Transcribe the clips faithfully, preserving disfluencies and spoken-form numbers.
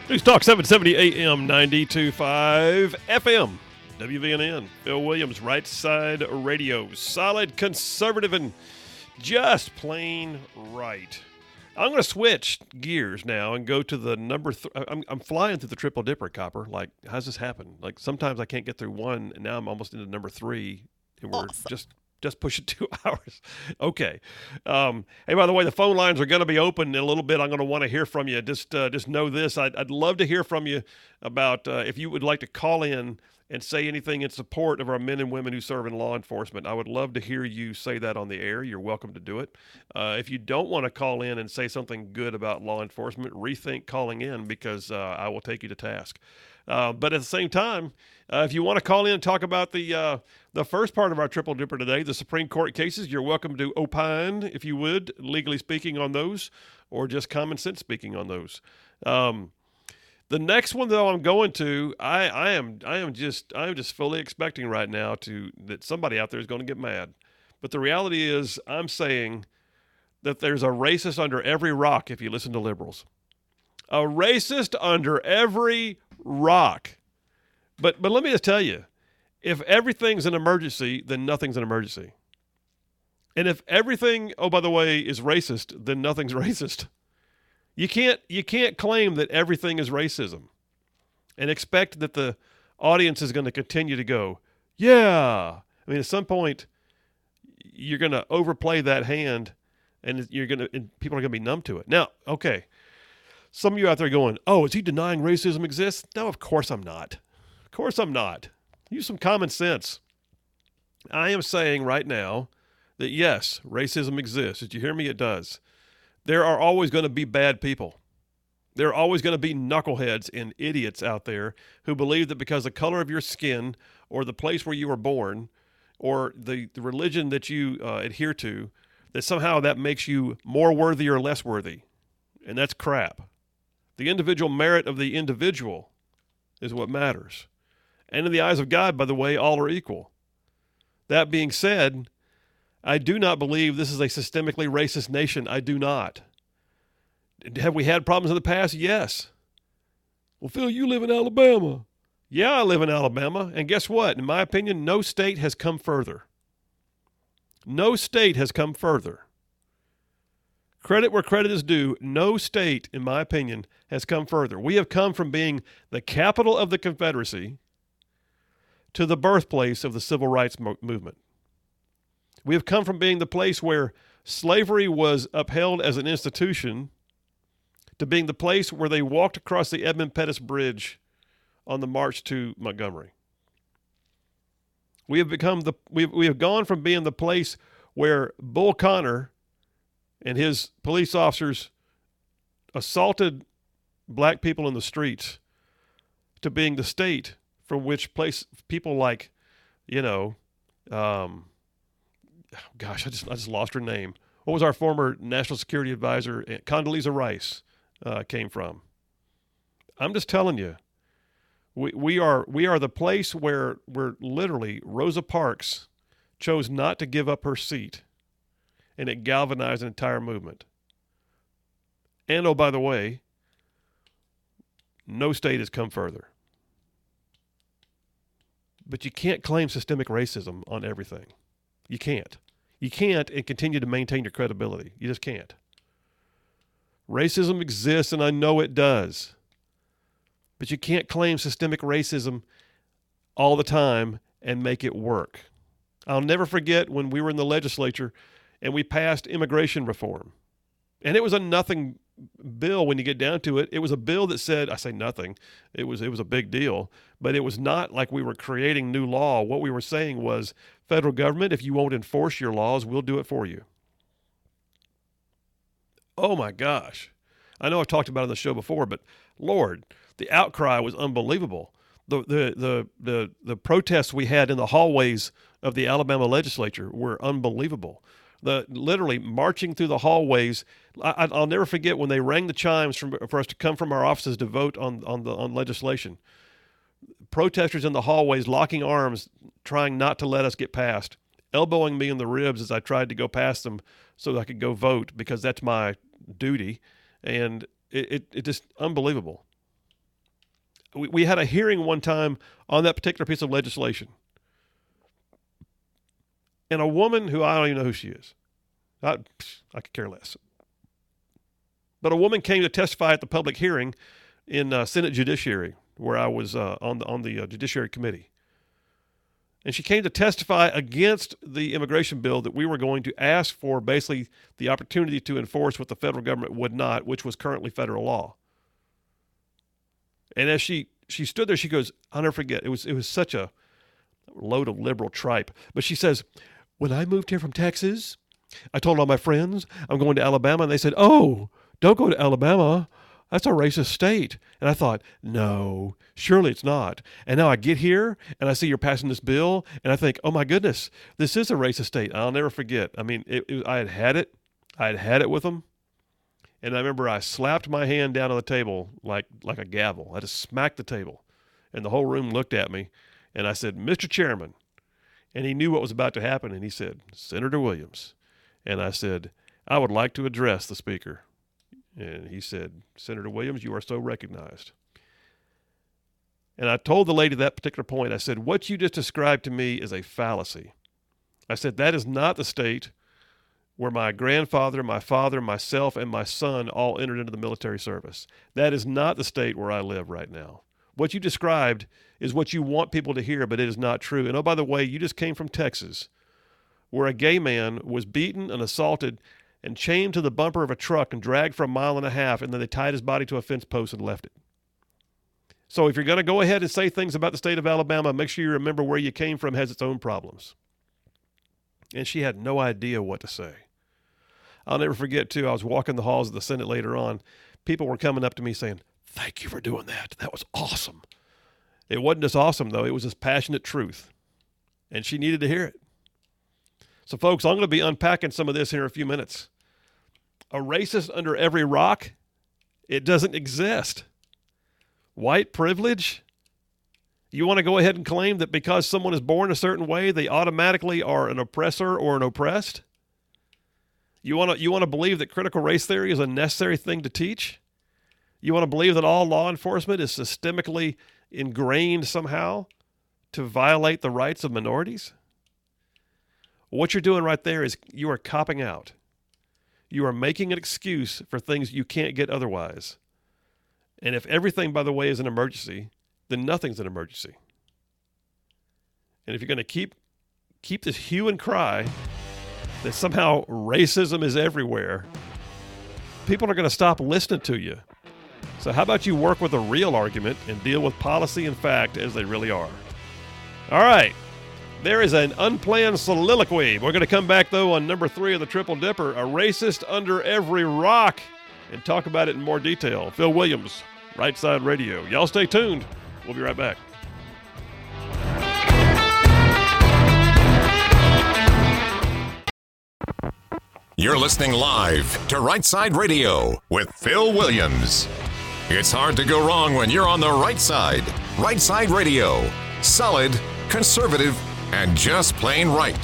News Talk seven seventy A M, ninety-two point five F M. W V N N. Bill Williams, Right Side Radio. Solid, conservative, and just plain right. I'm going to switch gears now and go to the number th- I'm, I'm flying through the triple dipper, Copper. Like, how's this happen? Like, sometimes I can't get through one, and now I'm almost into number three, and we're Awesome. just just pushing two hours. Okay. Um, hey, by the way, the phone lines are going to be open in a little bit. I'm going to want to hear from you. Just uh, just know this. I'd, I'd love to hear from you about uh, if you would like to call in and say anything in support of our men and women who serve in law enforcement. I would love to hear you say that on the air. You're welcome to do it. Uh, if you don't want to call in and say something good about law enforcement, rethink calling in because uh, I will take you to task. Uh, but at the same time, uh, if you want to call in and talk about the uh, the first part of our Triple Dipper today, the Supreme Court cases, you're welcome to opine, if you would, legally speaking on those, or just common sense speaking on those. Um, The next one, though, I'm going to, I, I am I am just I am just fully expecting right now to that somebody out there is going to get mad. But the reality is, I'm saying that there's a racist under every rock if you listen to liberals. A racist under every rock. But but let me just tell you, if everything's an emergency, then nothing's an emergency. And if everything, oh, by the way, is racist, then nothing's racist. You can't you can't claim that everything is racism and expect that the audience is going to continue to go, yeah. I mean, at some point, you're going to overplay that hand, and you're going to and people are going to be numb to it. Now, okay, some of you out there going, oh, is he denying racism exists? No, of course I'm not. Of course I'm not. Use some common sense. I am saying right now that yes, racism exists. Did you hear me? It does. There are always going to be bad people. There are always going to be knuckleheads and idiots out there who believe that because the color of your skin or the place where you were born or the, the religion that you uh, adhere to, that somehow that makes you more worthy or less worthy. And that's crap. The individual merit of the individual is what matters. And in the eyes of God, by the way, all are equal. That being said, I do not believe this is a systemically racist nation. I do not. Have we had problems in the past? Yes. Well, Phil, you live in Alabama. Yeah, I live in Alabama. And guess what? In my opinion, no state has come further. No state has come further. Credit where credit is due. No state, in my opinion, has come further. We have come from being the capital of the Confederacy to the birthplace of the civil rights mo- movement. We have come from being the place where slavery was upheld as an institution to being the place where they walked across the Edmund Pettus Bridge on the march to Montgomery. We have become the we have, we have gone from being the place where Bull Connor and his police officers assaulted black people in the streets to being the state from which place people like, you know, um, gosh, I just I just lost her name. What was our former national security advisor, Condoleezza Rice, uh, came from? I'm just telling you, we we are we are the place where where literally Rosa Parks chose not to give up her seat, and it galvanized an entire movement. And oh, by the way, no state has come further. But you can't claim systemic racism on everything. You can't. You can't and continue to maintain your credibility. You just can't. Racism exists, and I know it does. But you can't claim systemic racism all the time and make it work. I'll never forget when we were in the legislature and we passed immigration reform. And it was a nothing bill when you get down to it. It was a bill that said, I say nothing, it was it was a big deal, but it was not like we were creating new law. What we were saying was, federal government, if you won't enforce your laws, we'll do it for you. Oh my gosh. I know I've talked about it on the show before, but Lord, the outcry was unbelievable. The the the the, the protests we had in the hallways of the Alabama legislature were unbelievable. The literally marching through the hallways. I, I'll never forget when they rang the chimes from, for us to come from our offices to vote on on the on legislation. Protesters in the hallways locking arms, trying not to let us get past, elbowing me in the ribs as I tried to go past them so that I could go vote because that's my duty. And it, it, it just unbelievable. we, we had a hearing one time on that particular piece of legislation. And a woman who I don't even know who she is. I, I could care less. But a woman came to testify at the public hearing in uh, Senate Judiciary, where I was uh, on the, on the uh, Judiciary Committee. And she came to testify against the immigration bill that we were going to ask for basically the opportunity to enforce what the federal government would not, which was currently federal law. And as she, she stood there, she goes, I'll never forget, it was, it was such a load of liberal tripe. But she says, when I moved here from Texas, I told all my friends I'm going to Alabama, and they said, oh, don't go to Alabama. That's a racist state. And I thought, no, surely it's not. And now I get here and I see you're passing this bill and I think, oh my goodness, this is a racist state. I'll never forget. I mean, it, it, I had had it. I had had it with them. And I remember I slapped my hand down on the table like, like a gavel. I just smacked the table and the whole room looked at me and I said, Mister Chairman. And he knew what was about to happen. And he said, Senator Williams. And I said, I would like to address the speaker. And he said, Senator Williams, you are so recognized. And I told the lady at that particular point, I said, what you just described to me is a fallacy. I said, that is not the state where my grandfather, my father, myself, and my son all entered into the military service. That is not the state where I live right now. What you described is what you want people to hear, but it is not true. And oh, by the way, you just came from Texas, where a gay man was beaten and assaulted and chained to the bumper of a truck and dragged for a mile and a half, and then they tied his body to a fence post and left it. So if you're going to go ahead and say things about the state of Alabama, make sure you remember where you came from has its own problems. And she had no idea what to say. I'll never forget, too, I was walking the halls of the Senate later on. People were coming up to me saying, thank you for doing that. That was awesome. It wasn't just awesome, though. It was just passionate truth. And she needed to hear it. So, folks, I'm going to be unpacking some of this here in a few minutes. A racist under every rock? It doesn't exist. White privilege? You want to go ahead and claim that because someone is born a certain way, they automatically are an oppressor or an oppressed? You want to you want to believe that critical race theory is a necessary thing to teach? You want to believe that all law enforcement is systemically ingrained somehow to violate the rights of minorities? What you're doing right there is you are copping out. You are making an excuse for things you can't get otherwise. And if everything, by the way, is an emergency, then nothing's an emergency. And if you're going to keep keep this hue and cry that somehow racism is everywhere, people are going to stop listening to you. So how about you work with a real argument and deal with policy and fact as they really are? All right. There is an unplanned soliloquy. We're going to come back, though, on number three of the Triple Dipper, a racist under every rock, and talk about it in more detail. Phil Williams, Right Side Radio. Y'all stay tuned. We'll be right back. You're listening live to Right Side Radio with Phil Williams. It's hard to go wrong when you're on the right side. Right Side Radio. Solid, conservative, and just plain right.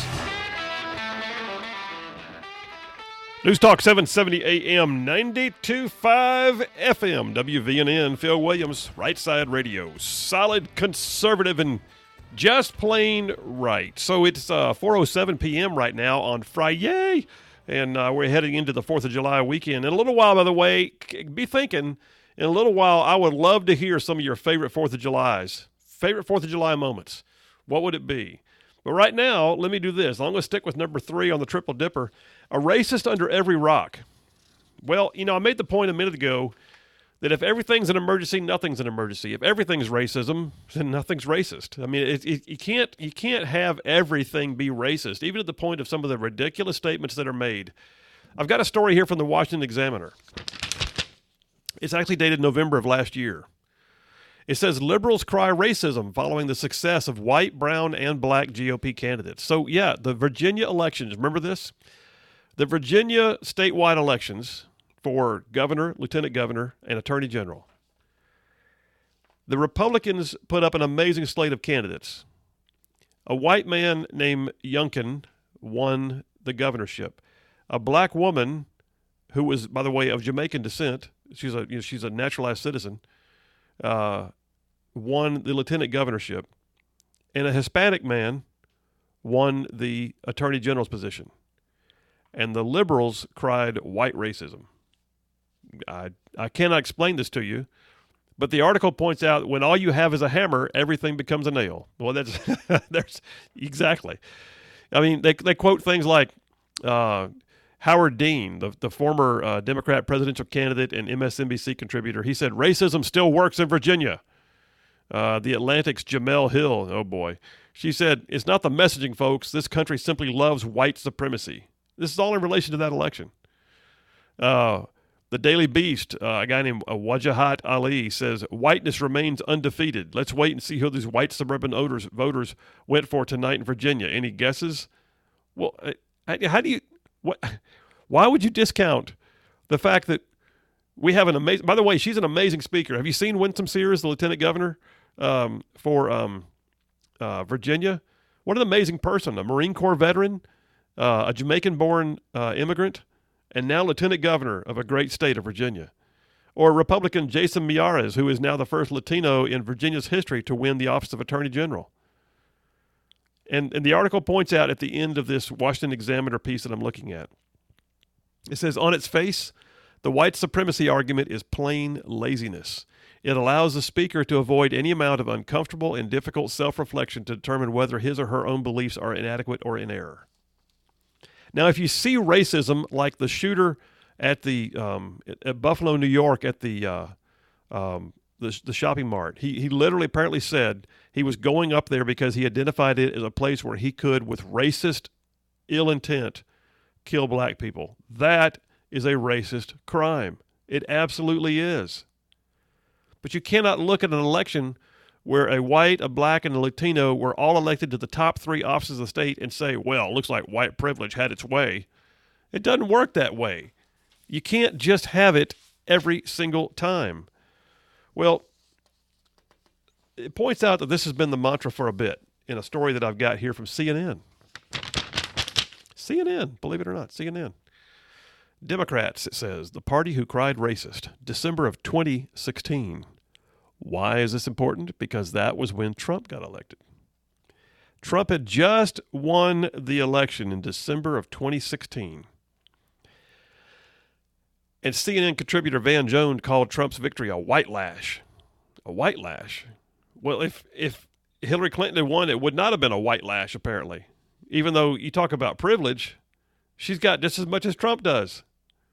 News Talk seven seventy A M, ninety-two point five F M, W V N N, Phil Williams, Right Side Radio. Solid, conservative, and just plain right. So it's uh, four oh seven p.m. right now on Friday, and uh, we're heading into the fourth of July weekend. In a little while, by the way, be thinking, in a little while, I would love to hear some of your favorite fourth of Julys, favorite fourth of July moments. What would it be? But right now, let me do this. I'm going to stick with number three on the Triple Dipper, a racist under every rock. Well, you know, I made the point a minute ago that if everything's an emergency, nothing's an emergency. If everything's racism, then nothing's racist. I mean, it, it, you can't you can't have everything be racist, even at the point of some of the ridiculous statements that are made. I've got a story here from the Washington Examiner. It's actually dated November of last year. It says, liberals cry racism following the success of white, brown, and black G O P candidates. So, yeah, the Virginia elections, remember this? The Virginia statewide elections for governor, lieutenant governor, and attorney general. The Republicans put up an amazing slate of candidates. A white man named Youngkin won the governorship. A black woman who was, by the way, of Jamaican descent, she's a, you know, she's a naturalized citizen, Uh, won the lieutenant governorship, and a Hispanic man won the attorney general's position. And the liberals cried white racism. I I cannot explain this to you, but the article points out when all you have is a hammer, everything becomes a nail. Well, that's there's exactly. I mean, they they quote things like uh, Howard Dean, the the former uh, Democrat presidential candidate and M S N B C contributor. He said racism still works in Virginia. Uh, the Atlantic's Jamel Hill, oh boy, she said it's not the messaging, folks. This country simply loves white supremacy. This is all in relation to that election. Uh, the Daily Beast, uh, a guy named uh, Wajahat Ali, says, whiteness remains undefeated. Let's wait and see who these white suburban voters, voters went for tonight in Virginia. Any guesses? Well, uh, how do you, what, why would you discount the fact that we have an amazing, by the way, she's an amazing speaker. Have you seen Winsome Sears, the lieutenant governor um, for um, uh, Virginia? What an amazing person, a Marine Corps veteran, Uh, a Jamaican-born uh, immigrant, and now lieutenant governor of a great state of Virginia. Or Republican Jason Miyares, who is now the first Latino in Virginia's history to win the office of Attorney General. And, and the article points out at the end of this Washington Examiner piece that I'm looking at, it says, on its face, the white supremacy argument is plain laziness. It allows the speaker to avoid any amount of uncomfortable and difficult self-reflection to determine whether his or her own beliefs are inadequate or in error. Now, if you see racism like the shooter at the um, at Buffalo, New York, at the uh, um, the, the shopping mart, he he literally apparently said he was going up there because he identified it as a place where he could, with racist ill intent, kill black people. That is a racist crime. It absolutely is. But you cannot look at an election where a white, a black, and a Latino were all elected to the top three offices of the state and say, well, it looks like white privilege had its way. It doesn't work that way. You can't just have it every single time. Well, it points out that this has been the mantra for a bit in a story that I've got here from C N N. C N N, believe it or not, C N N. Democrats, it says, the party who cried racist, December of twenty sixteen. Why is this important? Because that was when Trump got elected. Trump had just won the election in December of twenty sixteen. And C N N contributor Van Jones called Trump's victory a white lash. A white lash? Well, if if Hillary Clinton had won, it would not have been a white lash, apparently. Even though you talk about privilege, she's got just as much as Trump does,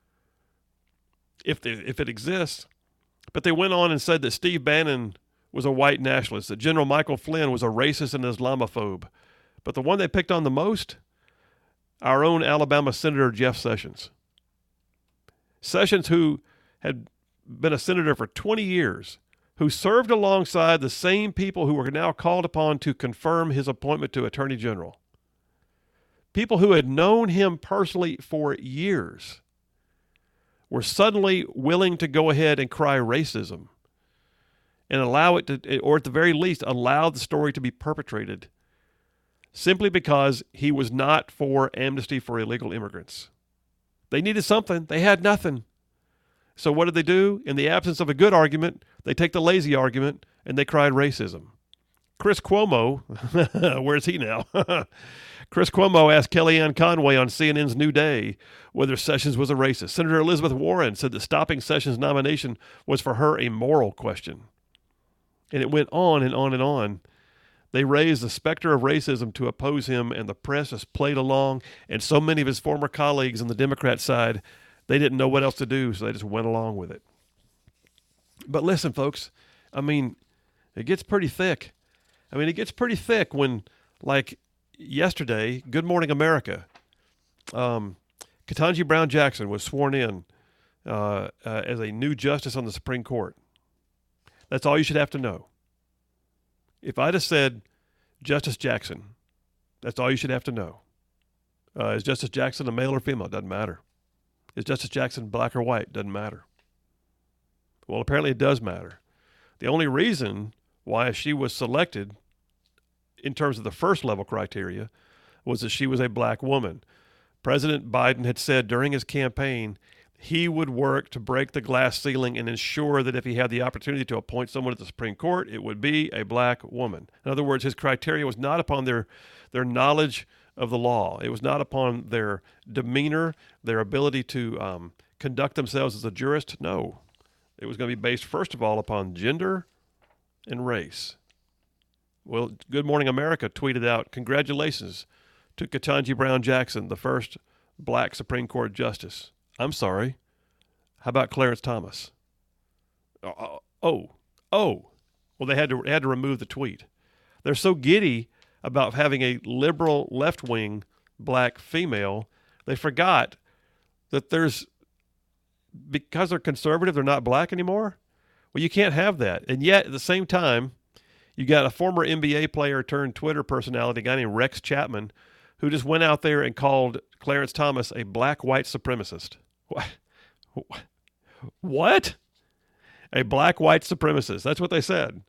if, the, if it exists. But they went on and said that Steve Bannon was a white nationalist, that General Michael Flynn was a racist and Islamophobe. But the one they picked on the most, our own Alabama Senator Jeff Sessions. Sessions, who had been a senator for twenty years, who served alongside the same people who were now called upon to confirm his appointment to Attorney General. People who had known him personally for years were suddenly willing to go ahead and cry racism and allow it to, or at the very least, allow the story to be perpetrated simply because he was not for amnesty for illegal immigrants. They needed something. They had nothing. So what did they do? In the absence of a good argument, they take the lazy argument and they cried racism. Chris Cuomo, where's he now? Chris Cuomo asked Kellyanne Conway on C N N's New Day whether Sessions was a racist. Senator Elizabeth Warren said that stopping Sessions' nomination was for her a moral question. And it went on and on and on. They raised the specter of racism to oppose him, and the press has played along, and so many of his former colleagues on the Democrat side, they didn't know what else to do, so they just went along with it. But listen, folks, I mean, it gets pretty thick. I mean, it gets pretty thick when, like yesterday, Good Morning America, um, Ketanji Brown Jackson was sworn in uh, uh, as a new justice on the Supreme Court. That's all you should have to know. If I'd have said Justice Jackson, that's all you should have to know. Uh, is Justice Jackson a male or female? Doesn't matter. Is Justice Jackson black or white? Doesn't matter. Well, apparently it does matter. The only reason why she was selected in terms of the first level criteria was that she was a black woman. President Biden had said during his campaign he would work to break the glass ceiling and ensure that if he had the opportunity to appoint someone at the Supreme Court, it would be a black woman. In other words, his criteria was not upon their, their knowledge of the law. It was not upon their demeanor, their ability to um, conduct themselves as a jurist. No, it was going to be based, first of all, upon gender and race. Well, Good Morning America tweeted out, congratulations to Ketanji Brown Jackson, the first black Supreme Court justice. I'm sorry. How about Clarence Thomas? Uh, oh, oh. Well, they had to had to remove the tweet. They're so giddy about having a liberal left-wing black female, they forgot that there's, because they're conservative, they're not black anymore? Well, you can't have that. And yet, at the same time, you got a former N B A player turned Twitter personality, a guy named Rex Chapman, who just went out there and called Clarence Thomas a black white supremacist. What? What? A black white supremacist. That's what they said.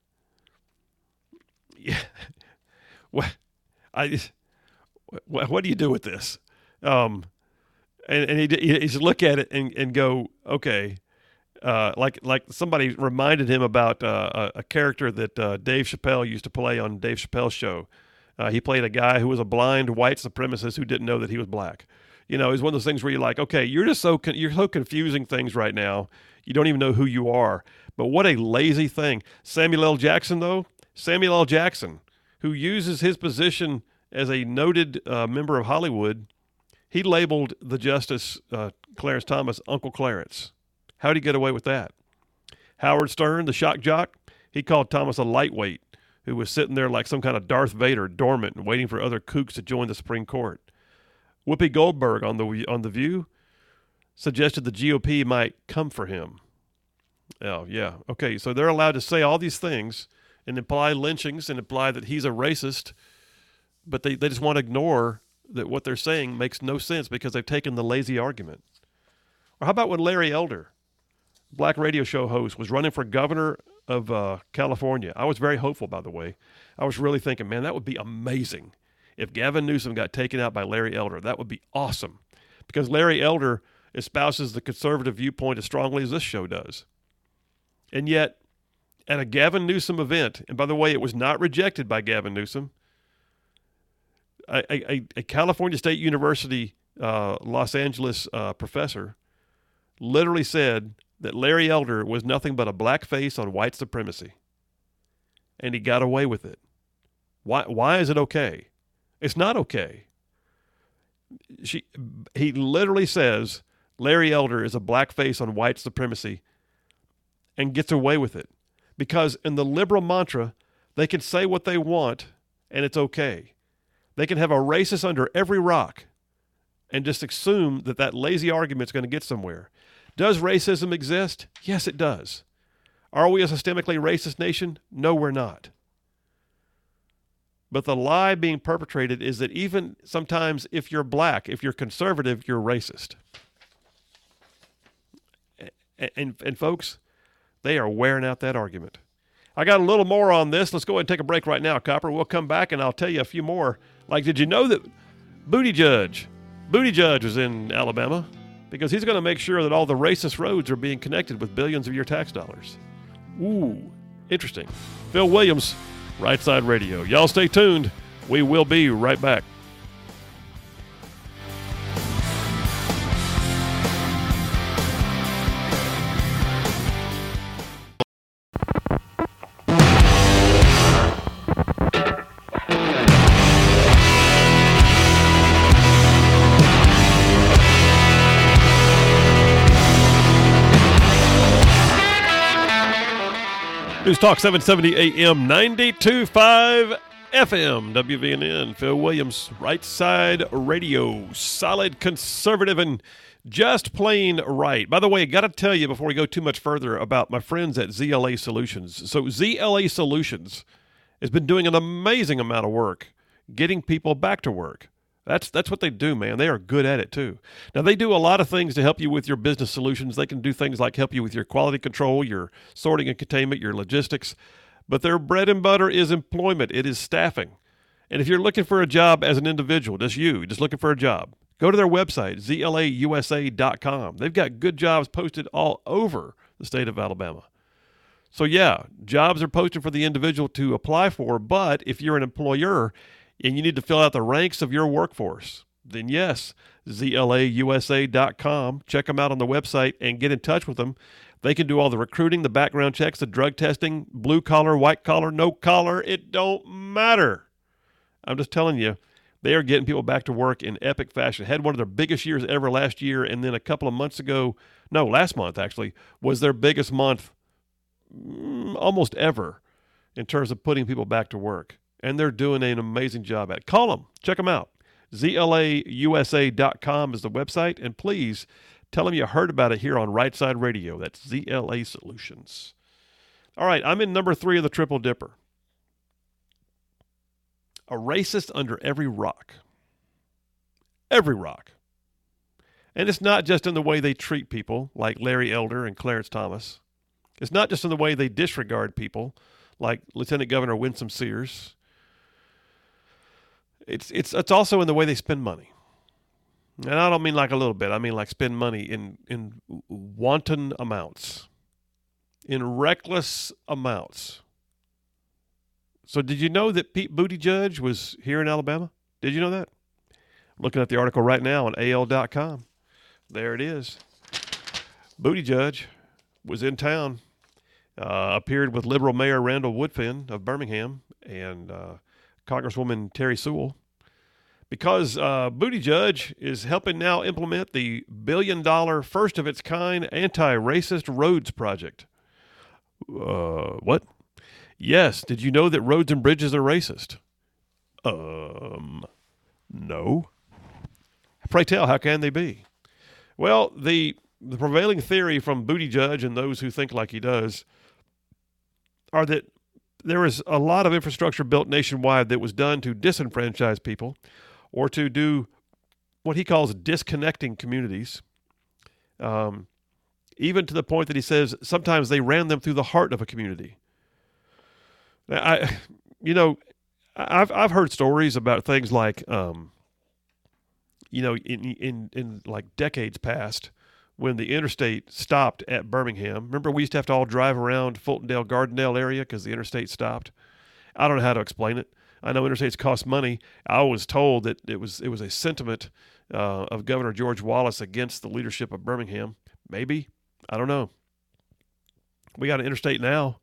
Yeah. What? I. What, what do you do with this? Um, and and he he just look at it and, and go, okay. Uh, like like somebody reminded him about uh, a, a character that uh, Dave Chappelle used to play on Dave Chappelle's show. Uh, he played a guy who was a blind white supremacist who didn't know that he was black. You know, it's one of those things where you're like, okay, you're just so con- you're so confusing things right now. You don't even know who you are. But what a lazy thing. Samuel L. Jackson, though, Samuel L. Jackson, who uses his position as a noted uh, member of Hollywood, he labeled the Justice uh, Clarence Thomas Uncle Clarence. How'd he get away with that? Howard Stern, the shock jock, he called Thomas a lightweight who was sitting there like some kind of Darth Vader, dormant and waiting for other kooks to join the Supreme Court. Whoopi Goldberg on the on the View suggested the G O P might come for him. Oh, yeah. Okay, so they're allowed to say all these things and imply lynchings and imply that he's a racist, but they, they just want to ignore that what they're saying makes no sense because they've taken the lazy argument. Or how about when Larry Elder, black radio show host, was running for governor of uh, California? I was very hopeful, by the way. I was really thinking, man, that would be amazing if Gavin Newsom got taken out by Larry Elder. That would be awesome because Larry Elder espouses the conservative viewpoint as strongly as this show does. And yet, at a Gavin Newsom event, and by the way, it was not rejected by Gavin Newsom, a, a, a California State University uh, Los Angeles uh, professor literally said that Larry Elder was nothing but a black face on white supremacy. And he got away with it. Why, why is it okay? It's not okay. She, he literally says Larry Elder is a black face on white supremacy and gets away with it. Because in the liberal mantra, they can say what they want and it's okay. They can have a racist under every rock and just assume that that lazy argument is going to get somewhere. Does racism exist? Yes, it does. Are we a systemically racist nation? No, we're not. But the lie being perpetrated is that even sometimes if you're black, if you're conservative, you're racist. And, and, and folks, they are wearing out that argument. I got a little more on this. Let's go ahead and take a break right now, Copper. We'll come back and I'll tell you a few more. Like, did you know that Booty Judge, Booty Judge was in Alabama? Because he's going to make sure that all the racist roads are being connected with billions of your tax dollars. Ooh, interesting. Phil Williams, Right Side Radio. Y'all stay tuned. We will be right back. News Talk seven seventy A M, ninety-two point five F M, W V N N. Phil Williams, Right Side Radio. Solid, conservative, and just plain right. By the way, I got to tell you before we go too much further about my friends at Z L A Solutions. So Z L A Solutions has been doing an amazing amount of work getting people back to work. That's that's what they do, man. They are good at it, too. Now, they do a lot of things to help you with your business solutions. They can do things like help you with your quality control, your sorting and containment, your logistics. But their bread and butter is employment. It is staffing. And if you're looking for a job as an individual, just you, just looking for a job, Go to their website, Z L A U S A dot com. They've got good jobs posted all over the state of Alabama. So, yeah, jobs are posted for the individual to apply for, but if you're an employer and you need to fill out the ranks of your workforce, then yes, Z L A U S A dot com. Check them out on the website and get in touch with them. They can do all the recruiting, the background checks, the drug testing, blue collar, white collar, no collar. It don't matter. I'm just telling you, they are getting people back to work in epic fashion. Had one of their biggest years ever last year, and then a couple of months ago, no, last month actually, was their biggest month almost ever in terms of putting people back to work. And they're doing an amazing job at it. Call them. Check them out. Z L A U S A dot com is the website. And please tell them you heard about it here on Right Side Radio. That's Z L A Solutions. All right, I'm in number three of the Triple Dipper. A racist under every rock. Every rock. And it's not just in the way they treat people, like Larry Elder and Clarence Thomas. It's not just in the way they disregard people, like Lieutenant Governor Winsome Sears. It's it's it's also in the way they spend money. And I don't mean like a little bit. I mean like spend money in, in wanton amounts, in reckless amounts. So did you know that Pete Buttigieg was here in Alabama? Did you know that? I'm looking at the article right now on A L dot com. There it is. Buttigieg was in town. Uh, appeared with Liberal Mayor Randall Woodfin of Birmingham and uh, Congresswoman Terry Sewell, because uh, Buttigieg is helping now implement the billion-dollar, first-of-its-kind anti-racist roads project. Uh, what? Yes, did you know that roads and bridges are racist? Um, no. Pray tell, how can they be? Well, the the prevailing theory from Buttigieg and those who think like he does are that there is a lot of infrastructure built nationwide that was done to disenfranchise people or to do what he calls disconnecting communities, um, even to the point that he says sometimes they ran them through the heart of a community. Now, I, you know, I've I've heard stories about things like, um, you know, in in in like decades past, when the interstate stopped at Birmingham. Remember, we used to have to all drive around Fultondale, Gardendale area because the interstate stopped. I don't know how to explain it. I know interstates cost money. I was told that it was it was a sentiment uh, of Governor George Wallace against the leadership of Birmingham. Maybe. I don't know. We got an interstate now.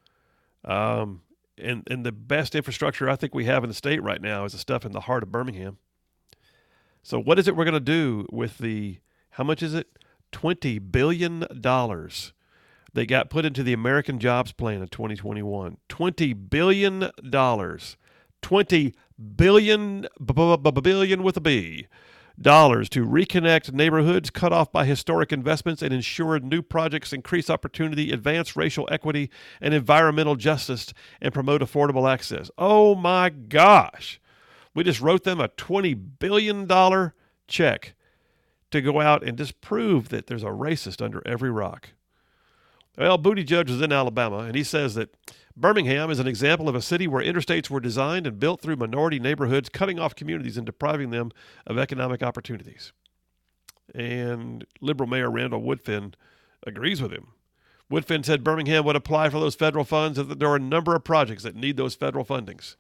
Um, and, and the best infrastructure I think we have in the state right now is the stuff in the heart of Birmingham. So what is it we're going to do with the, how much is it? twenty billion dollars they got put into the American Jobs Plan in twenty twenty-one. twenty billion dollars. twenty billion, billion with a B, dollars to reconnect neighborhoods cut off by historic investments and ensure new projects increase opportunity, advance racial equity and environmental justice, and promote affordable access. Oh my gosh. We just wrote them a twenty billion dollars check to go out and disprove that there's a racist under every rock. Well, Buttigieg was in Alabama, and he says that Birmingham is an example of a city where interstates were designed and built through minority neighborhoods, cutting off communities and depriving them of economic opportunities. And Liberal Mayor Randall Woodfin agrees with him. Woodfin said Birmingham would apply for those federal funds, and that there are a number of projects that need those federal fundings.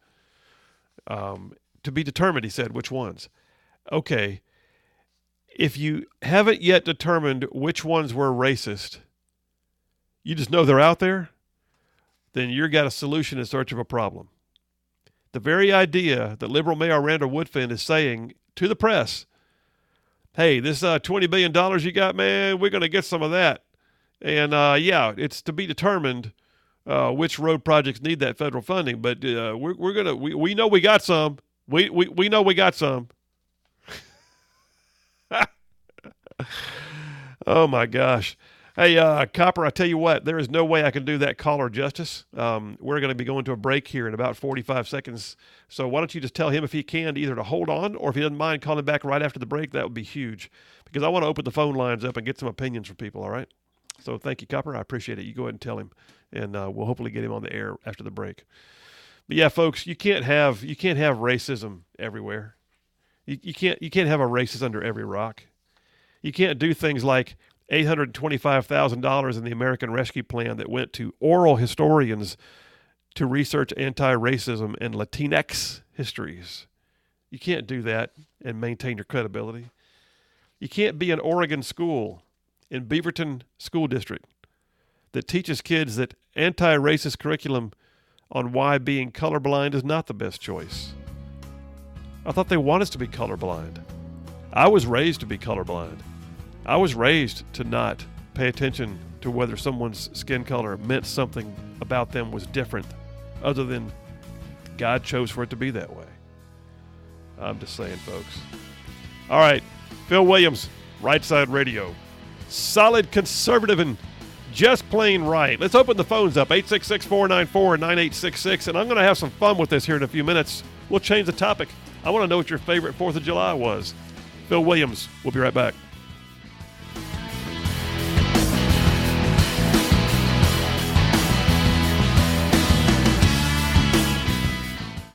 Um, to be determined, he said, which ones. Okay. If you haven't yet determined which ones were racist, you just know they're out there, then you've got a solution in search of a problem. The very idea that Liberal Mayor Randall Woodfin is saying to the press, hey, this uh, twenty billion dollars you got, man, we're going to get some of that. And, uh, yeah, it's to be determined uh, which road projects need that federal funding, but uh, we're, we're going to, we, we know we got some. We, we, we know we got some. Oh, my gosh. Hey, uh, Copper, I tell you what, there is no way I can do that caller justice. Um, we're going to be going to a break here in about forty-five seconds. So why don't you just tell him if he can either to hold on or if he doesn't mind calling back right after the break, that would be huge. Because I want to open the phone lines up and get some opinions from people, all right? So thank you, Copper. I appreciate it. You go ahead and tell him, and uh, we'll hopefully get him on the air after the break. But, yeah, folks, you can't have you can't have racism everywhere. You, you can't you can't have a racist under every rock. You can't do things like eight hundred twenty-five thousand dollars in the American Rescue Plan that went to oral historians to research anti-racism and Latinx histories. You can't do that and maintain your credibility. You can't be an Oregon school in Beaverton School District that teaches kids that anti-racist curriculum on why being colorblind is not the best choice. I thought they want us to be colorblind. I was raised to be colorblind. I was raised to not pay attention to whether someone's skin color meant something about them was different other than God chose for it to be that way. I'm just saying, folks. All right, Phil Williams, Right Side Radio. Solid conservative and just plain right. Let's open the phones up, eight six six, four nine four, nine eight six six, and I'm going to have some fun with this here in a few minutes. We'll change the topic. I want to know what your favorite fourth of July was. Phil Williams, we'll be right back.